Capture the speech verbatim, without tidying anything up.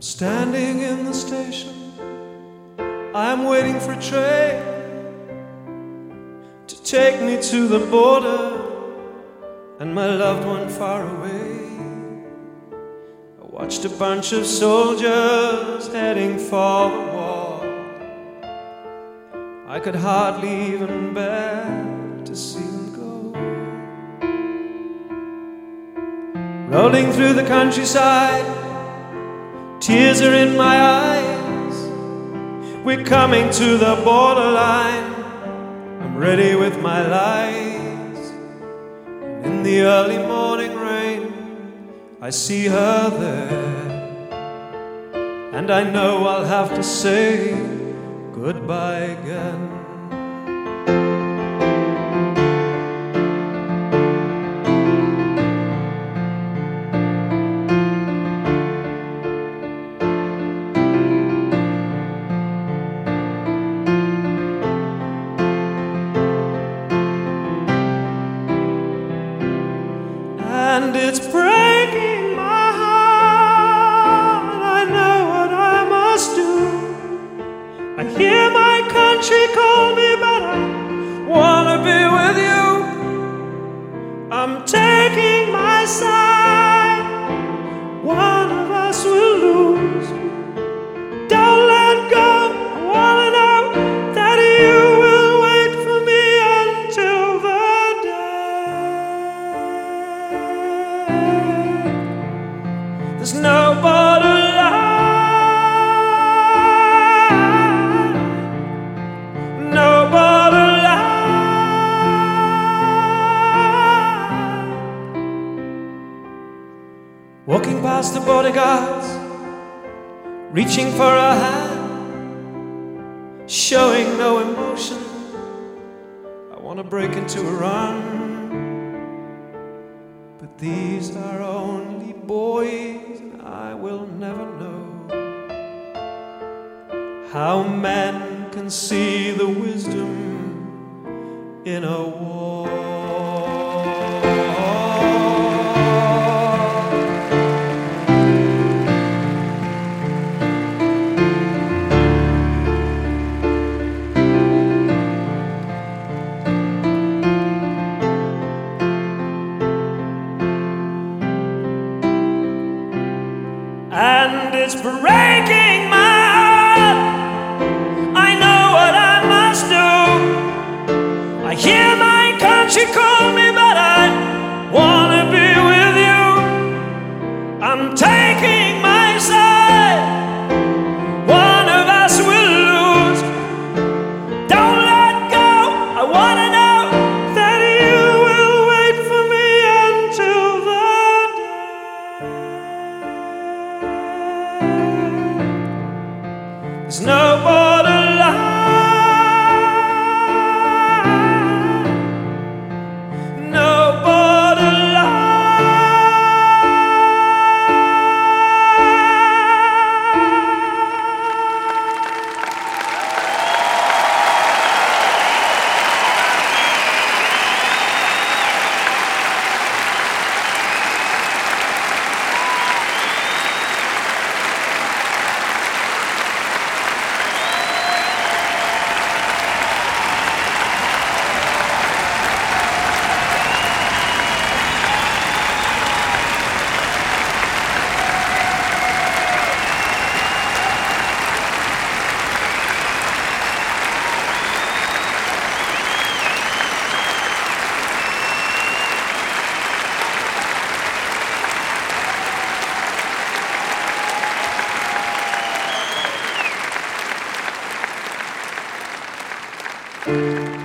Standing in the station, I'm waiting for a train to take me to the border and my loved one far away. I watched a bunch of soldiers heading for the war. I could hardly even bear to see them go. Rolling through the countryside, tears are in my eyes. We're coming to the borderline. I'm ready with my lies. In the early morning rain, I see her there, and I know I'll have to say goodbye again. And it's breaking my heart. I know what I must do. I hear my country call me, but I wanna be with you. I'm taking my side. One of us will lose. Don't let go. I wanna know that you will wait for me until the day. There's no borderline, no borderline. Walking past the bodyguards, reaching for a hand, showing no emotion. I want to break into a run, but these are only boys, and I will never know how men can see the wisdom in a war. And it's breaking my heart. I know what I must do. I hear my country call me, but I wanna be with you. I'm taking my side. One of us will lose. Don't let go. I wanna know that you will wait for me until the There's no borderline, no borderline. Thank you.